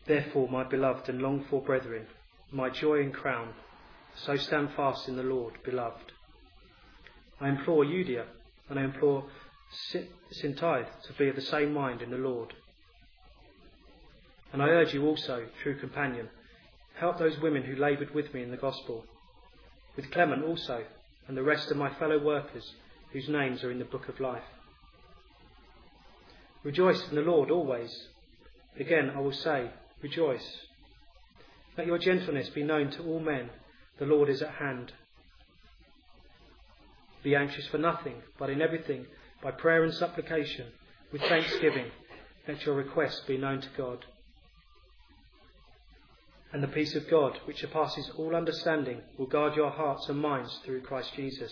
Therefore, my beloved and longed for brethren, my joy and crown, so stand fast in the Lord, beloved. I implore Euodia and I implore Syntyche to be of the same mind in the Lord. And I urge you also, true companion, help those women who laboured with me in the gospel, with Clement also, and the rest of my fellow workers whose names are in the book of life. Rejoice in the Lord always. Again I will say, rejoice. Let your gentleness be known to all men. The Lord is at hand. Be anxious for nothing, but in everything, by prayer and supplication, with thanksgiving, let your requests be known to God. And the peace of God, which surpasses all understanding, will guard your hearts and minds through Christ Jesus.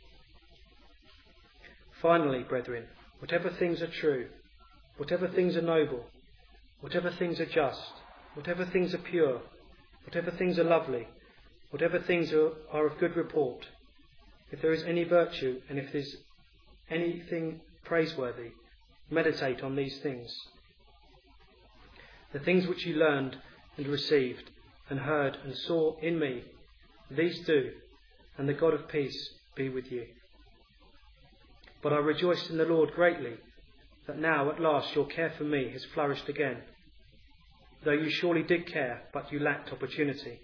Finally, brethren, whatever things are true, whatever things are noble, whatever things are just, whatever things are pure, whatever things are lovely, whatever things are of good report, if there is any virtue and if there is anything praiseworthy, meditate on these things. The things which you learned and received and heard and saw in me, these do, and the God of peace be with you. But I rejoiced in the Lord greatly, that now at last your care for me has flourished again, though you surely did care, but you lacked opportunity.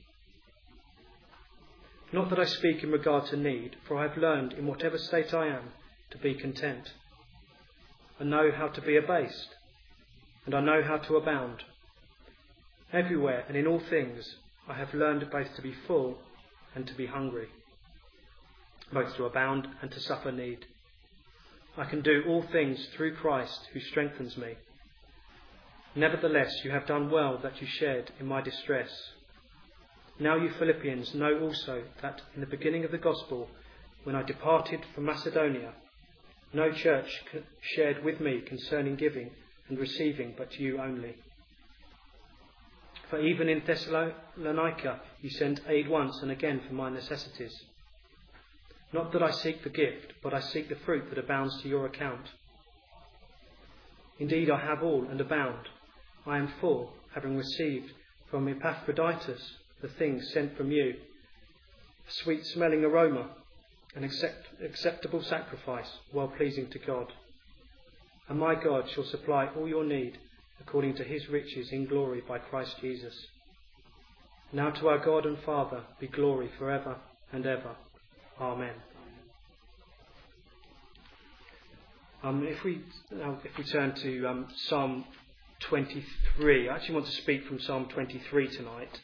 Not that I speak in regard to need, for I have learned in whatever state I am to be content. I know how to be abased, and I know how to abound. Everywhere and in all things I have learned both to be full and to be hungry, both to abound and to suffer need. I can do all things through Christ who strengthens me. Nevertheless, you have done well that you shared in my distress. Now you Philippians know also that in the beginning of the gospel, when I departed from Macedonia, no church shared with me concerning giving and receiving, but you only. For even in Thessalonica you sent aid once and again for my necessities. Not that I seek the gift, but I seek the fruit that abounds to your account. Indeed, I have all and abound. I am full, having received from Epaphroditus the things sent from you, a sweet-smelling aroma, an acceptable sacrifice, well-pleasing to God. And my God shall supply all your need according to his riches in glory by Christ Jesus. Now to our God and Father be glory forever and ever. Amen. If we turn to Psalm 23, I actually want to speak from Psalm 23 tonight.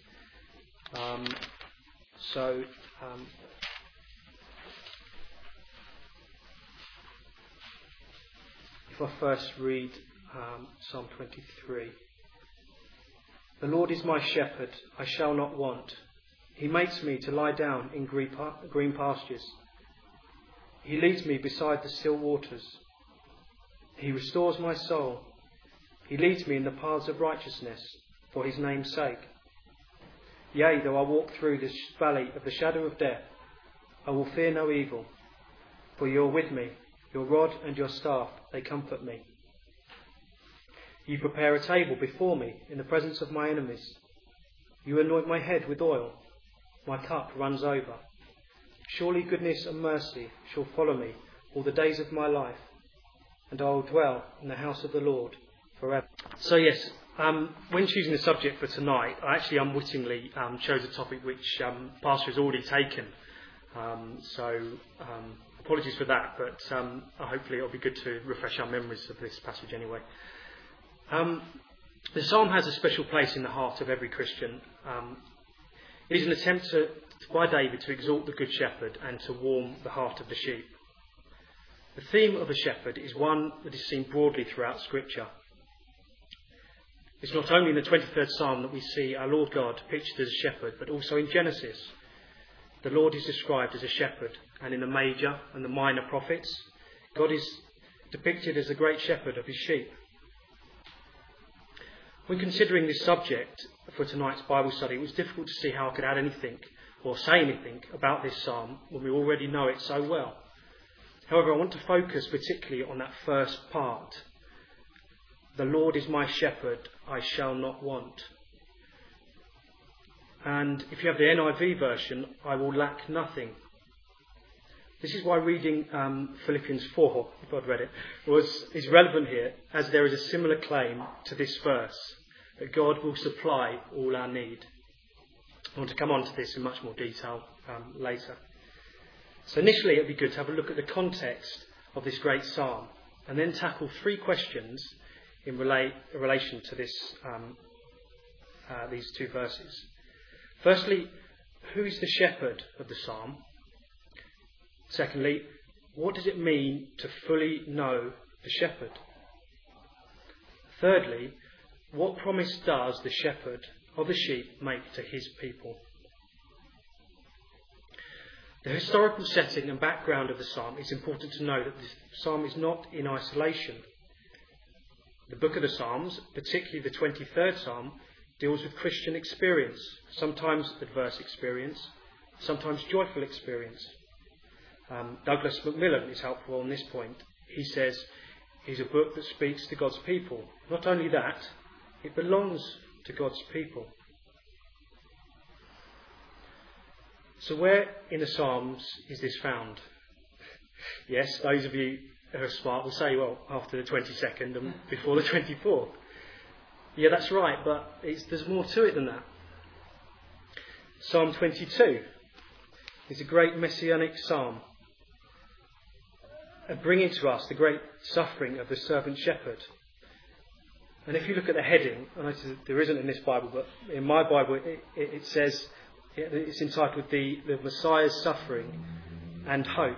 If I first read Psalm 23. The Lord is my shepherd, I shall not want. He makes me to lie down in green pastures. He leads me beside the still waters. He restores my soul. He leads me in the paths of righteousness for his name's sake. Yea, though I walk through this valley of the shadow of death, I will fear no evil, for you are with me. Your rod and your staff, they comfort me. You prepare a table before me in the presence of my enemies. You anoint my head with oil. My cup runs over. Surely goodness and mercy shall follow me all the days of my life, and I will dwell in the house of the Lord forever. So yes, when choosing the subject for tonight, I actually unwittingly chose a topic which Pastor has already taken. Apologies for that, but hopefully it'll be good to refresh our memories of this passage anyway. The psalm has a special place in the heart of every Christian. It is an attempt by David to exalt the Good Shepherd and to warm the heart of the sheep. The theme of the shepherd is one that is seen broadly throughout Scripture. It's not only in the 23rd Psalm that we see our Lord God pictured as a shepherd, but also in Genesis. The Lord is described as a shepherd, and in the major and the minor prophets, God is depicted as the great shepherd of his sheep. When considering this subject for tonight's Bible study, it was difficult to see how I could add anything or say anything about this psalm when we already know it so well. However, I want to focus particularly on that first part. The Lord is my shepherd, I shall not want. And if you have the NIV version, I will lack nothing. This is why reading Philippians 4, if I'd read it, is relevant here, as there is a similar claim to this verse, that God will supply all our need. I want to come on to this in much more detail later. So initially it would be good to have a look at the context of this great psalm, and then tackle three questions in relation to this, these two verses. Firstly, who is the shepherd of the psalm? Secondly, what does it mean to fully know the shepherd? Thirdly, what promise does the shepherd of the sheep make to his people? The historical setting and background of the psalm, it's important to know that the psalm is not in isolation. The book of the Psalms, particularly the 23rd psalm, deals with Christian experience, sometimes adverse experience, sometimes joyful experience. Douglas Macmillan is helpful on this point. He says he's a book that speaks to God's people. Not only that, it belongs to God's people. So where in the Psalms is this found? Yes, those of you who are smart will say, well, after the 22nd and before the 24th. Yeah, that's right, but there's more to it than that. Psalm 22 is a great messianic psalm, bringing to us the great suffering of the servant shepherd. And if you look at the heading, and there isn't in this Bible, but in my Bible it says, it's entitled the Messiah's Suffering and Hope.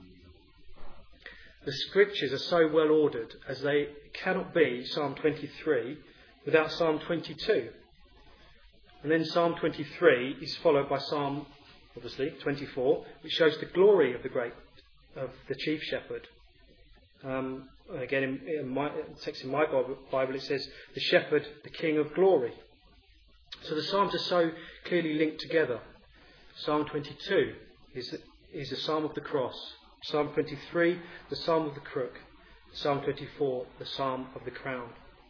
The scriptures are so well ordered as they cannot be Psalm 23 without Psalm 22. And then Psalm 23 is followed by Psalm, obviously, 24, which shows the glory of the chief shepherd. Again, in my text in my Bible, it says, the shepherd, the king of glory. So the Psalms are so clearly linked together. Psalm 22 is the Psalm of the cross. Psalm 23, the Psalm of the crook. Psalm 24, the Psalm of the crown.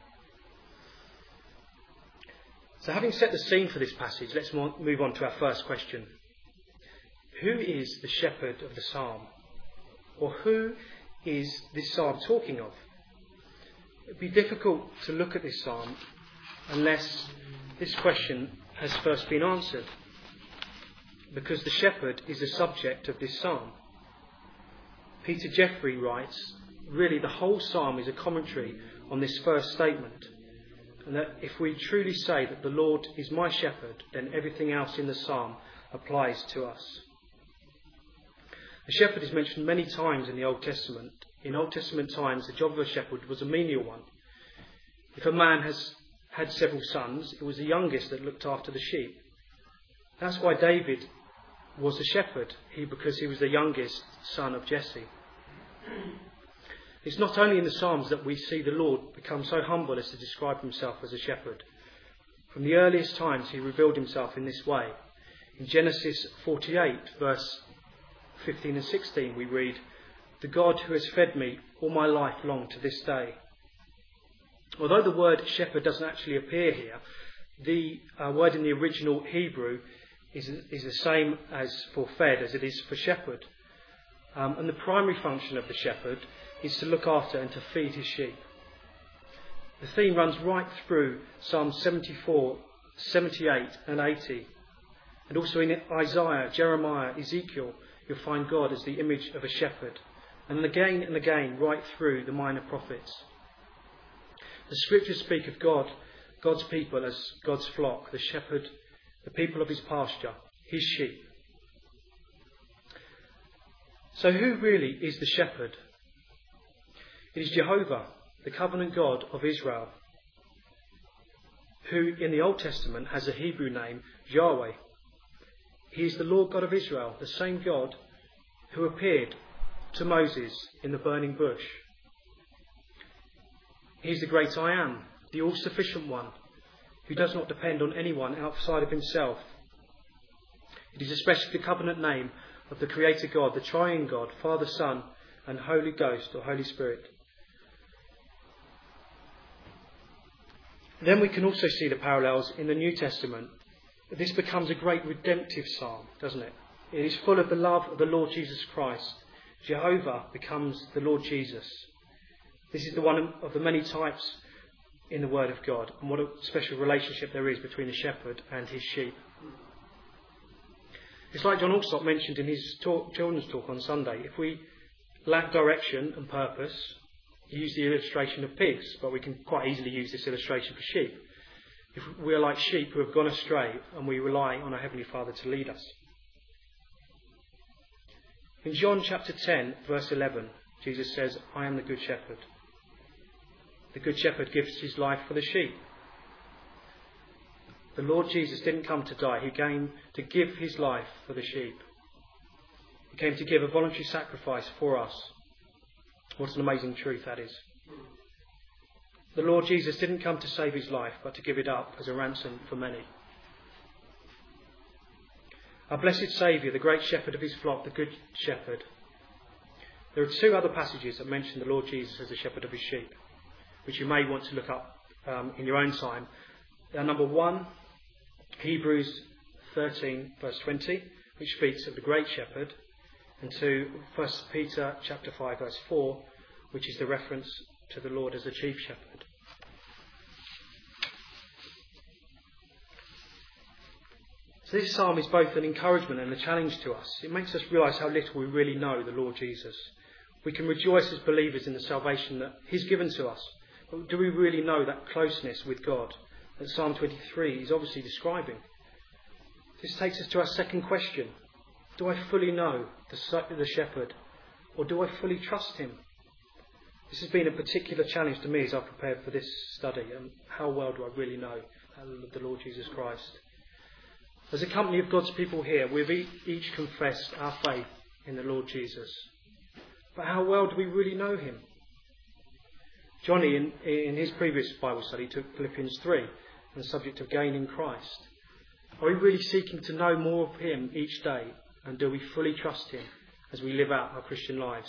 So having set the scene for this passage, let's move on to our first question. Who is the shepherd of the psalm? Or who is this psalm talking of? It would be difficult to look at this psalm unless this question has first been answered, because the shepherd is the subject of this psalm. Peter Jeffrey writes, really the whole psalm is a commentary on this first statement, and that if we truly say that the Lord is my shepherd, then everything else in the psalm applies to us. The shepherd is mentioned many times in the Old Testament. In Old Testament times, the job of a shepherd was a menial one. If a man had several sons, it was the youngest that looked after the sheep. That's why David was a shepherd, because he was the youngest son of Jesse. It's not only in the Psalms that we see the Lord become so humble as to describe himself as a shepherd. From the earliest times he revealed himself in this way. In Genesis 48, verse 15 and 16, we read, "The God who has fed me all my life long to this day." Although the word shepherd doesn't actually appear here, the word in the original Hebrew is the same as for fed as it is for shepherd. And the primary function of the shepherd is to look after and to feed his sheep. The theme runs right through Psalms 74, 78 and 80. And also in Isaiah, Jeremiah, Ezekiel, you'll find God as the image of a shepherd. And again, right through the minor prophets. The scriptures speak of God's people as God's flock, the shepherd, the people of his pasture, his sheep. So who really is the shepherd? It is Jehovah, the covenant God of Israel, who in the Old Testament has a Hebrew name, Yahweh. He is the Lord God of Israel, the same God who appeared to Moses in the burning bush. He is the great I am, the all-sufficient one, who does not depend on anyone outside of himself. It is especially the covenant name of the Creator God, the Triune God, Father, Son, and Holy Ghost or Holy Spirit. Then we can also see the parallels in the New Testament. this becomes a great redemptive psalm, doesn't it? It is full of the love of the Lord Jesus Christ. Jehovah becomes the Lord Jesus. This is the one of the many types in the Word of God, and what a special relationship there is between the shepherd and his sheep. It's like John Alsop mentioned in his children's talk on Sunday. If we lack direction and purpose, he used the illustration of pigs, but we can quite easily use this illustration for sheep. If we are like sheep who have gone astray and we rely on our Heavenly Father to lead us. In John chapter 10, verse 11, Jesus says, I am the good shepherd. The good shepherd gives his life for the sheep. The Lord Jesus didn't come to die. He came to give his life for the sheep. He came to give a voluntary sacrifice for us. What an amazing truth that is. The Lord Jesus didn't come to save his life, but to give it up as a ransom for many. Our blessed Saviour, the great shepherd of his flock, the good shepherd. There are two other passages that mention the Lord Jesus as the shepherd of his sheep, which you may want to look up in your own time. Number one, Hebrews 13, verse 20, which speaks of the great shepherd. And two, 1 Peter chapter 5, verse 4, which is the reference to the Lord as the chief shepherd. So this psalm is both an encouragement and a challenge to us. It makes us realise how little we really know the Lord Jesus. We can rejoice as believers in the salvation that he's given to us. But do we really know that closeness with God that Psalm 23 is obviously describing? This takes us to our second question. Do I fully know the shepherd, or do I fully trust him? This has been a particular challenge to me as I prepared for this study. And how well do I really know the Lord Jesus Christ? As a company of God's people here, we've each confessed our faith in the Lord Jesus. But how well do we really know him? Johnny, in his previous Bible study, took Philippians 3 on the subject of gaining Christ. Are we really seeking to know more of him each day? And do we fully trust him as we live out our Christian lives?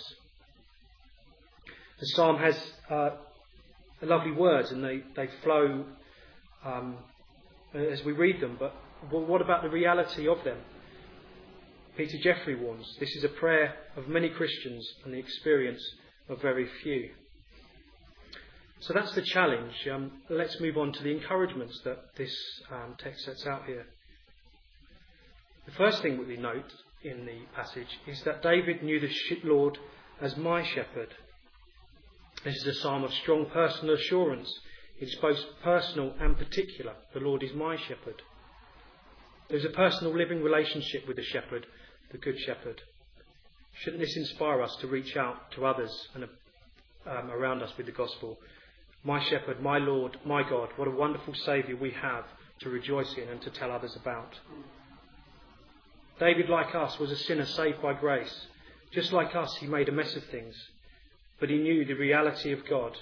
The psalm has lovely words, and they flow as we read them. But what about the reality of them? Peter Jeffrey warns, this is a prayer of many Christians and the experience of very few. So that's the challenge. Let's move on to the encouragements that this text sets out here. The first thing that we note in the passage is that David knew the Lord as my shepherd. This is a psalm of strong personal assurance. It is both personal and particular. The Lord is my shepherd. There's a personal living relationship with the shepherd, the good shepherd. Shouldn't this inspire us to reach out to others and around us with the gospel? My shepherd, my Lord, my God, what a wonderful Saviour we have to rejoice in and to tell others about. David, like us, was a sinner saved by grace. Just like us, he made a mess of things, but he knew the reality of God.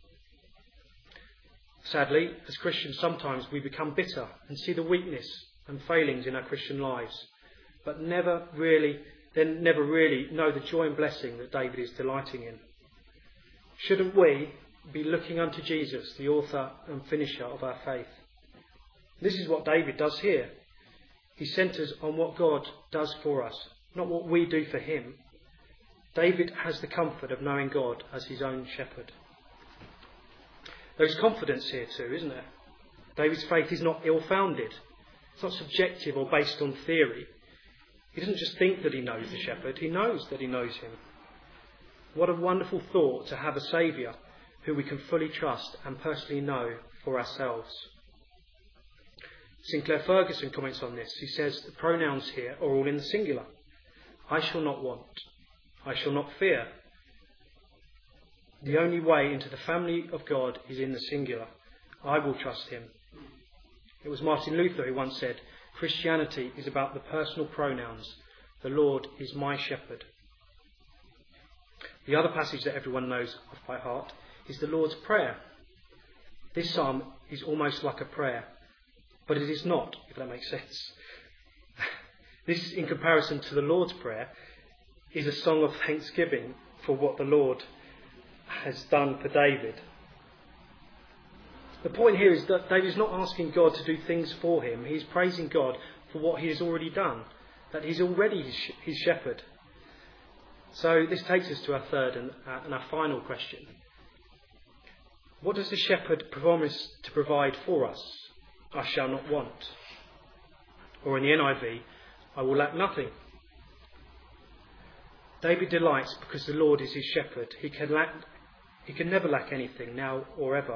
Sadly, as Christians, sometimes we become bitter and see the weakness and failings in our Christian lives, but never really know the joy and blessing that David is delighting in. Shouldn't we be looking unto Jesus, the author and finisher of our faith? This is what David does here. He centres on what God does for us, not what we do for him. David has the comfort of knowing God as his own shepherd. There's confidence here too, isn't there? David's faith is not ill-founded. It's not subjective or based on theory. He doesn't just think that he knows the shepherd, he knows that he knows him. What a wonderful thought to have a Saviour who we can fully trust and personally know for ourselves. Sinclair Ferguson comments on this. He says the pronouns here are all in the singular. I shall not want. I shall not fear. The only way into the family of God is in the singular. I will trust him. It was Martin Luther who once said, Christianity is about the personal pronouns. The Lord is my shepherd. The other passage that everyone knows off by heart is the Lord's Prayer. This psalm is almost like a prayer, but it is not, if that makes sense. This, in comparison to the Lord's Prayer, is a song of thanksgiving for what the Lord has done for David. The point here is that David's not asking God to do things for him. He's praising God for what he has already done, that he's already his shepherd. So this takes us to our third and our final question. What does the shepherd promise to provide for us? I shall not want. Or in the NIV, I will lack nothing. David delights because the Lord is his shepherd. He can never lack anything, now or ever.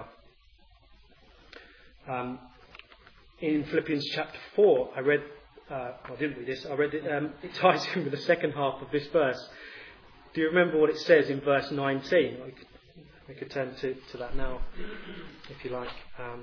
In Philippians chapter 4, I read it. It ties in with the second half of this verse. Do you remember what it says in verse 19? We could turn to that now, if you like.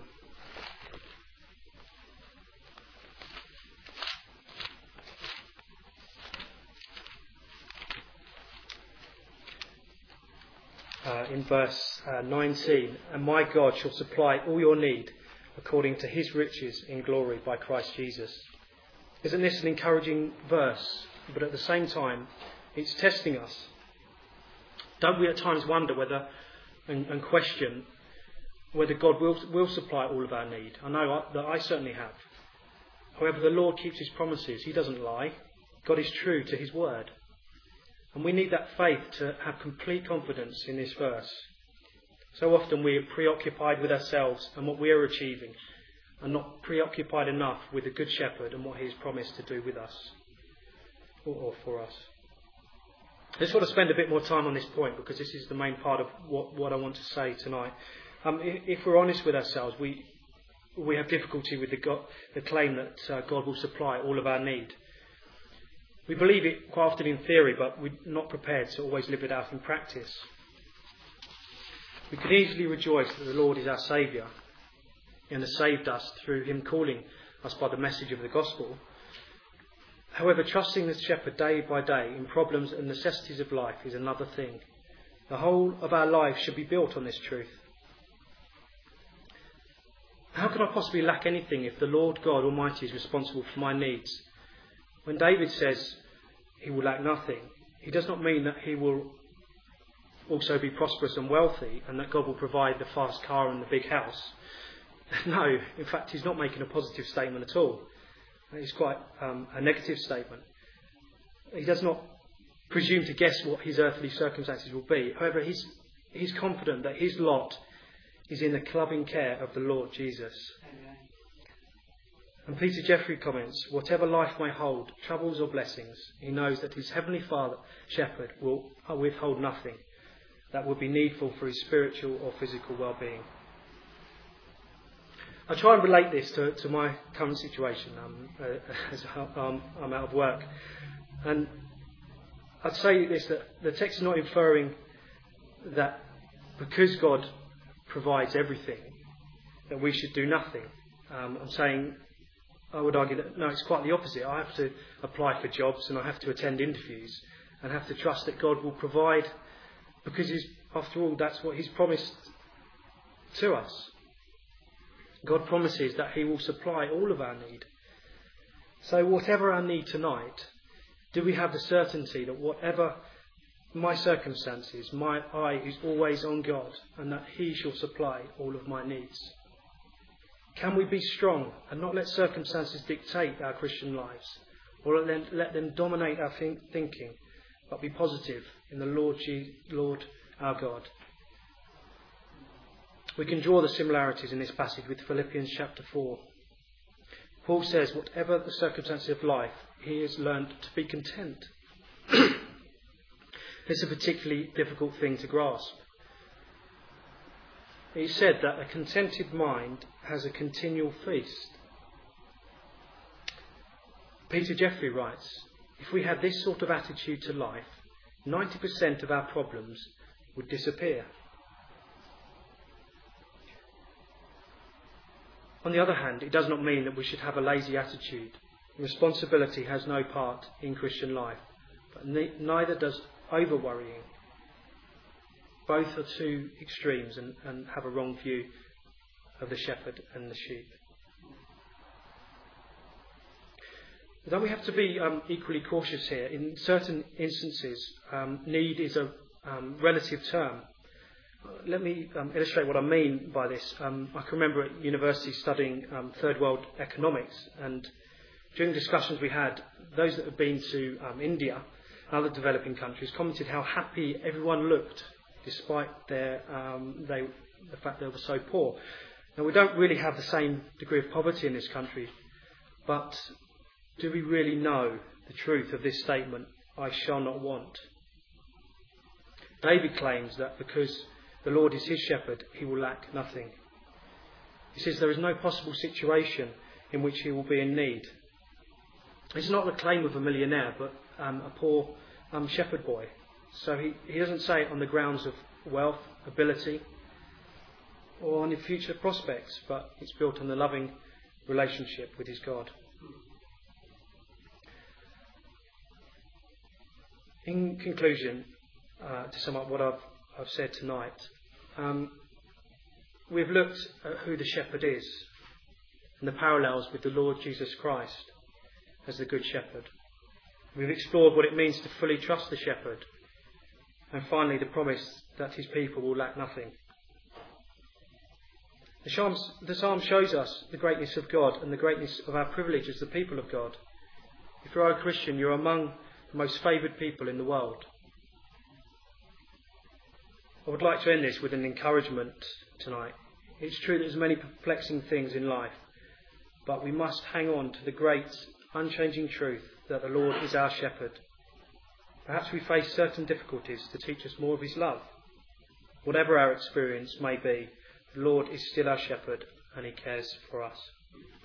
In verse 19, and my God shall supply all your need according to his riches in glory by Christ Jesus. Isn't this an encouraging verse? But at the same time, it's testing us. Don't we at times wonder whether and question whether God will supply all of our need? I know that I certainly have. However, the Lord keeps his promises. He doesn't lie. God is true to his word. And we need that faith to have complete confidence in this verse. So often we are preoccupied with ourselves and what we are achieving, and not preoccupied enough with the Good Shepherd and what he has promised to do with us or for us. I just want to spend a bit more time on this point because this is the main part of what I want to say tonight. If we're honest with ourselves, we have difficulty with the claim that God will supply all of our need. We believe it quite often in theory, but we're not prepared to always live it out in practice. We can easily rejoice that the Lord is our Saviour and has saved us through him calling us by the message of the gospel. However, trusting the shepherd day by day in problems and necessities of life is another thing. The whole of our lives should be built on this truth. How can I possibly lack anything if the Lord God Almighty is responsible for my needs? When David says he will lack nothing, he does not mean that he will also be prosperous and wealthy and that God will provide the fast car and the big house. No, in fact, he's not making a positive statement at all. It's quite a negative statement. He does not presume to guess what his earthly circumstances will be. However, he's confident that his lot is in the loving care of the Lord Jesus. Amen. And Peter Jeffrey comments, whatever life may hold, troubles or blessings, he knows that his heavenly Father, Shepherd, will withhold nothing that would be needful for his spiritual or physical well-being. I try and relate this to my current situation as I'm out of work. And I'd say this, that the text is not inferring that because God provides everything, that we should do nothing. I would argue that no, it's quite the opposite. I have to apply for jobs and I have to attend interviews and have to trust that God will provide, because after all, that's what he's promised to us. God promises that he will supply all of our need. So whatever our need tonight, do we have the certainty that whatever my circumstances, my eye is always on God and that he shall supply all of my needs? Can we be strong and not let circumstances dictate our Christian lives, or let them dominate our thinking, but be positive in the Lord our God? We can draw the similarities in this passage with Philippians chapter 4. Paul says, whatever the circumstances of life, he has learned to be content. It's a particularly difficult thing to grasp. He said that a contented mind has a continual feast. Peter Jeffrey writes, if we had this sort of attitude to life, 90% of our problems would disappear. On the other hand, it does not mean that we should have a lazy attitude. Responsibility has no part in Christian life, but neither does over-worrying. Both are two extremes and have a wrong view of the shepherd and the sheep. But then we have to be equally cautious here. In certain instances, need is a relative term. let me illustrate what I mean by this. I can remember at university studying third world economics, and during discussions we had, those that had been to India and other developing countries commented how happy everyone looked despite the fact they were so poor. Now, we don't really have the same degree of poverty in this country, but do we really know the truth of this statement, I shall not want? David claims that because the Lord is his shepherd, he will lack nothing. He says there is no possible situation in which he will be in need. It's not the claim of a millionaire, but a poor shepherd boy. So he doesn't say it on the grounds of wealth, ability, or on his future prospects, but it's built on the loving relationship with his God. In conclusion, to sum up what I've said tonight, we've looked at who the shepherd is and the parallels with the Lord Jesus Christ as the Good Shepherd. We've explored what it means to fully trust the shepherd, and finally the promise that his people will lack nothing. The psalm shows us the greatness of God and the greatness of our privilege as the people of God. If you are a Christian, you're among the most favoured people in the world. I would like to end this with an encouragement tonight. It's true that there's many perplexing things in life, but we must hang on to the great, unchanging truth that the Lord is our shepherd. Perhaps we face certain difficulties to teach us more of his love. Whatever our experience may be, the Lord is still our shepherd and he cares for us.